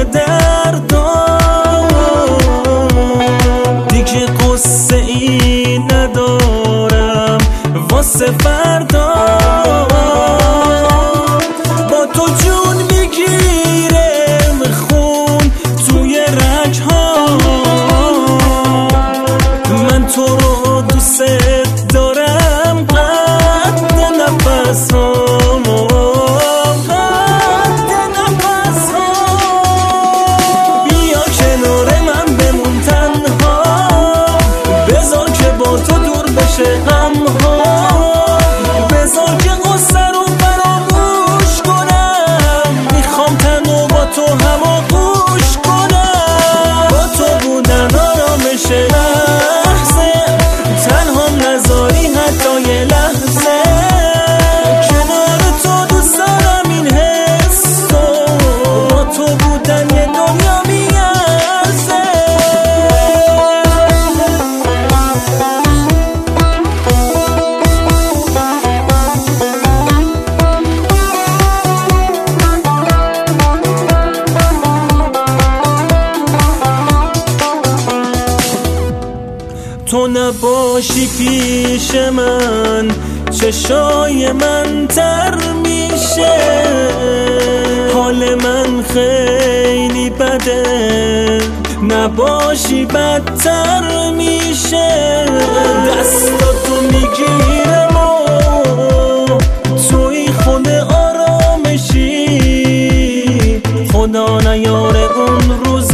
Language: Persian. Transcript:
دردم، دیگه قصه ای ندارم واسه فردا. با تو جون میگیرم خون توی رگ‌ها، من تو رو دوست دارم قد نفس‌هام، قد نفس‌هام. بیا کنار من بمون تنها، بذار که با تو دور بشه غم‌ها، بذار که قصه رو فراموش کنم، میخوام تنها با تو هماغوش کنم. با تو بودن آرامش لحظه، تنهام نذاری حتی یه لحظه، کنار تو دوست دارم این حسو، با تو بودن یه دنیا میارزه. تو نباشی پیش من چشای من تر میشه، حال من خیلی بده، نباشی بدتر میشه. دستاتو میگیرم و توی خود آرامشی، خدا نیاره اون روز